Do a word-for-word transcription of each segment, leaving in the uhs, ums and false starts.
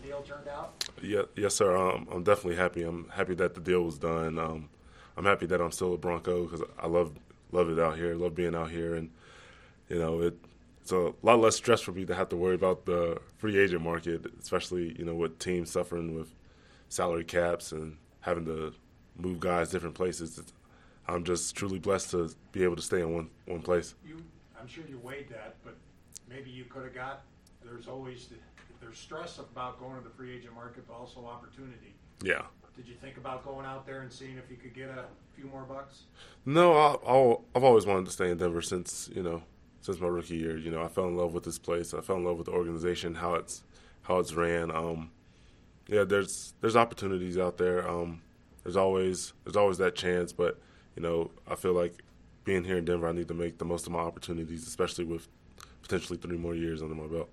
deal turned out? Yeah, yes, sir. Um, I'm definitely happy. I'm happy that the deal was done. Um, I'm happy that I'm still a Bronco because I love love it out here. Love being out here, and you know it. It's a lot less stress for me to have to worry about the free agent market, especially you know with teams suffering with salary caps and having to move guys different places. It's, I'm just truly blessed to be able to stay in one one place. You, I'm sure you weighed that, but maybe you could have got. There's always there's stress about going to the free agent market, but also opportunity. Yeah. Did you think about going out there and seeing if you could get a few more bucks? No, I, I'll, I've always wanted to stay in Denver since you know since my rookie year. You know, I fell in love with this place. I fell in love with the organization, how it's how it's ran. Um, yeah, there's there's opportunities out there. Um, there's always there's always that chance, but you know, I feel like being here in Denver, I need to make the most of my opportunities, especially with potentially three more years under my belt.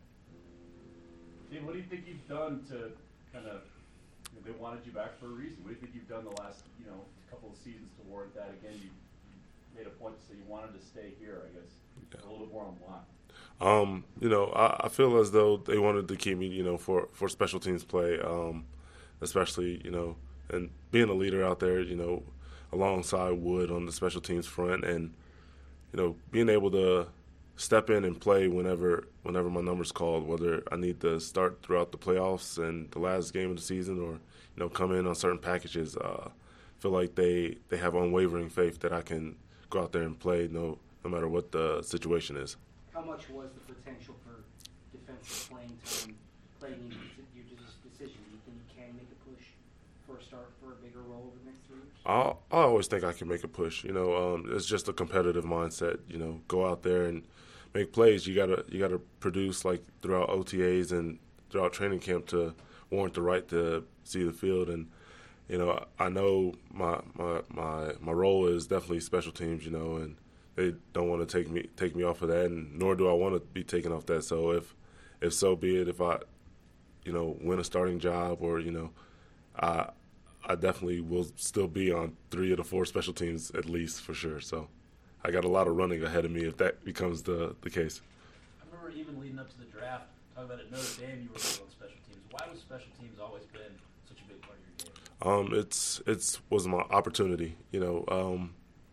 Tim, what do you think you've done to kind of, you know, they wanted you back for a reason. What do you think you've done the last, you know, couple of seasons to warrant that? Again, you, you made a point to say you wanted to stay here, I guess. Yeah. A little bit more on why. Um, you know, I, I feel as though they wanted to keep me, you know, for, for special teams play, um, especially, you know, and being a leader out there, you know, alongside Wood on the special teams front, and, you know, being able to step in and play whenever whenever my number's called, whether I need to start throughout the playoffs and the last game of the season, or you know come in on certain packages. Uh, feel like they, they have unwavering faith that I can go out there and play no no matter what the situation is. How much was the potential for defensive playing time playing into your decision? Do you think you can make a push for a start for a bigger role over the next three years? I I always think I can make a push. You know, um, it's just a competitive mindset. You know, go out there and make plays. You gotta you gotta produce like throughout O T As and throughout training camp to warrant the right to see the field. And you know, I know my my my my role is definitely special teams. You know, and they don't want to take me take me off of that, and nor do I want to be taken off that. So if if so be it, if I you know win a starting job, or you know, I I definitely will still be on three of the four special teams at least for sure. So I got a lot of running ahead of me if that becomes the, the case. I remember even leading up to the draft, talking about at Notre Dame, you were good on special teams. Why was special teams always been such a big part of your game? Um, it's it's was my opportunity. You know, um,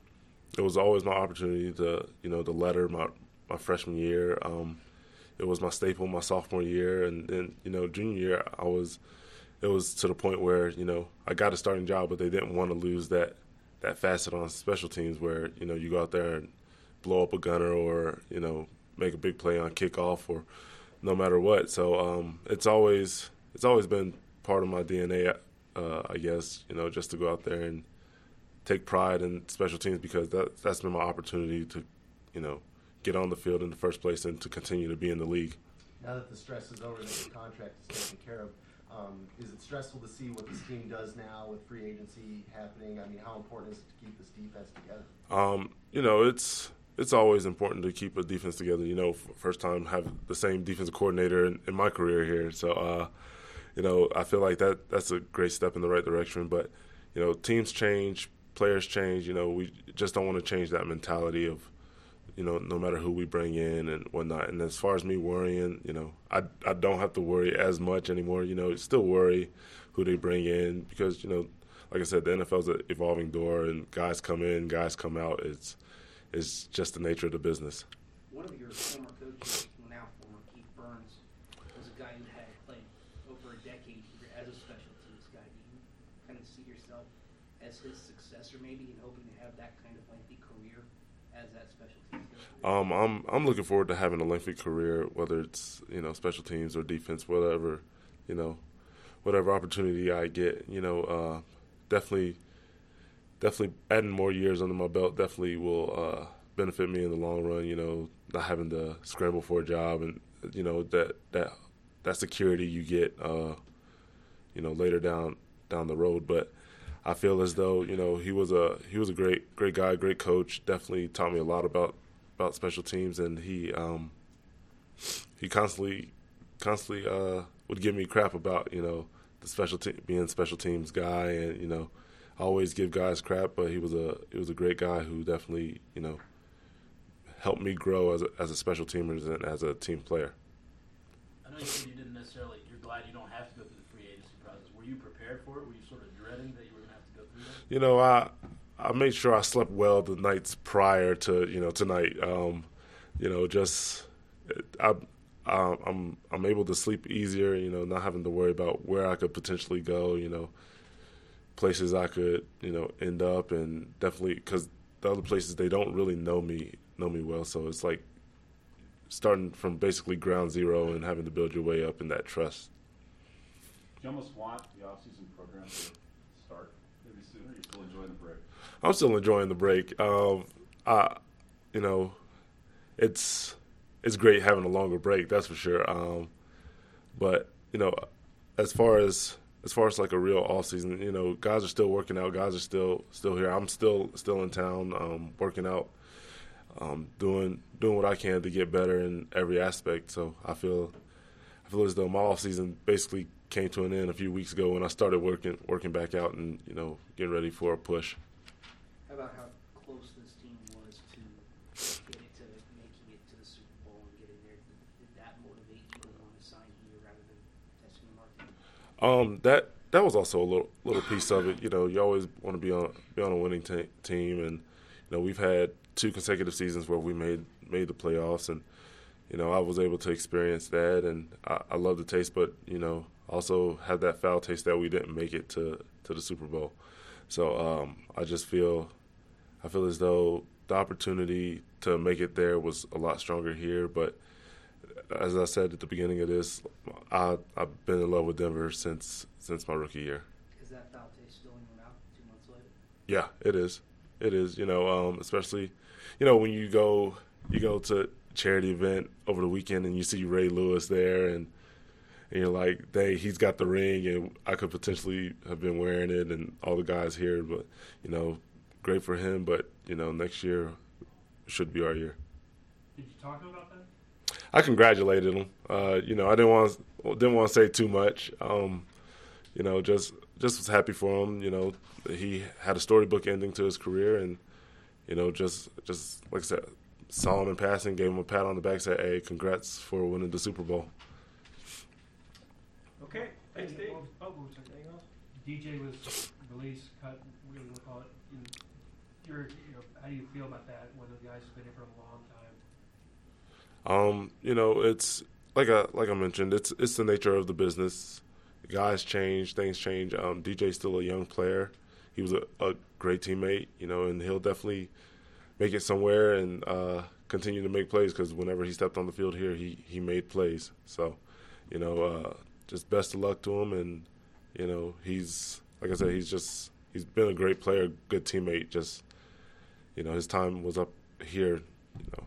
it was always my opportunity to you know the letter my my freshman year. Um, it was my staple my sophomore year, and then you know junior year I was. It was to the point where you know I got a starting job, but they didn't want to lose that. that facet on special teams where, you know, you go out there and blow up a gunner, or, you know, make a big play on kickoff, or no matter what. So um, it's always it's always been part of my D N A, uh, I guess, you know, just to go out there and take pride in special teams, because that, that's been my opportunity to, you know, get on the field in the first place and to continue to be in the league. Now that the stress is over, that your contract is taken care of, Um, is it stressful to see what this team does now with free agency happening? I mean, how important is it to keep this defense together? Um, you know, it's it's always important to keep a defense together. You know, first time have the same defensive coordinator in, in my career here, so uh, you know, I feel like that that's a great step in the right direction. But you know, teams change, players change. You know, we just don't want to change that mentality of, you know, no matter who we bring in and whatnot. And as far as me worrying, you know, I, I don't have to worry as much anymore. You know, still worry who they bring in because, you know, like I said, the N F L is an evolving door, and guys come in, guys come out. It's it's just the nature of the business. One of your former coaches, now former Keith Burns, was a guy who had played over a decade here as a special teams guy. Do you kind of see yourself as his successor maybe, and hoping to have that kind of lengthy career as that special teams coach? Um, I'm I'm looking forward to having a lengthy career, whether it's you know special teams or defense, whatever, you know, whatever opportunity I get. You know, uh, definitely, definitely adding more years under my belt definitely will uh, benefit me in the long run. You know, not having to scramble for a job, and you know that that that security you get, uh, you know, later down down the road, but. I feel as though you know he was a he was a great great guy, great coach. Definitely taught me a lot about, about special teams, and he um, he constantly constantly uh, would give me crap about you know the special te- being special teams guy, and you know I always give guys crap, but he was a he was a great guy who definitely you know helped me grow as a, as a special teamer and as a team player. I know you said you didn't necessarily. You're glad you don't have to go through prepared for it? Were you sort of dreading that you were going to have to go through that? You know, I I made sure I slept well the nights prior to you know tonight. Um, you know, just I, I I'm I'm able to sleep easier. You know, not having to worry about where I could potentially go. You know, places I could you know end up, and definitely because the other places they don't really know me know me well. So it's like starting from basically ground zero and having to build your way up in that trust. Do you almost want the off-season program to start maybe sooner? Or are you still enjoying the break? I'm still enjoying the break. Um, I, you know, it's it's great having a longer break, that's for sure. Um, but you know, as far as as far as like a real off season, you know, guys are still working out. Guys are still still here. I'm still still in town, um, working out, um, doing doing what I can to get better in every aspect. So I feel I feel as though my off season basically came to an end a few weeks ago when I started working working back out and you know getting ready for a push. How about how close this team was to getting to making it to the Super Bowl and getting there? Did, did that motivate you to want to sign here rather than testing the market? Um, that that was also a little little piece of it. You know, you always want to be on be on a winning te- team, and you know we've had two consecutive seasons where we made made the playoffs, and you know I was able to experience that, and I, I love the taste, but you know also had that foul taste that we didn't make it to to the Super Bowl. So um, I just feel I feel as though the opportunity to make it there was a lot stronger here, but as I said at the beginning of this, I, I've been in love with Denver since since my rookie year. Is that foul taste still in your mouth two months later? Yeah, it is. It is. You know, um, especially, you know, when you go you go to a charity event over the weekend and you see Ray Lewis there, and and you're like, dang, he's got the ring, and I could potentially have been wearing it, and all the guys here, but you know, great for him. But you know, next year should be our year. Did you talk to him about that? I congratulated him. Uh, you know, I didn't want didn't want to say too much. Um, you know, just just was happy for him. You know, he had a storybook ending to his career, and you know, just just like I said, saw him in passing, gave him a pat on the back, said, "Hey, congrats for winning the Super Bowl." Okay, thanks, Dave. Oh, oh, was there anything else? D J was released, cut, whatever you want to call it. And you're, you know, how do you feel about that when the guy's been here for a long time? Um, you know, it's like I like I mentioned, it's it's the nature of the business. Guys change, things change. Um, D J's still a young player. He was a, a great teammate, you know, and he'll definitely make it somewhere and uh, continue to make plays because whenever he stepped on the field here, he, he made plays. So, you know, uh, just best of luck to him. And, you know, he's, like I said, he's just, he's been a great player, good teammate. Just, you know, his time was up here, you know,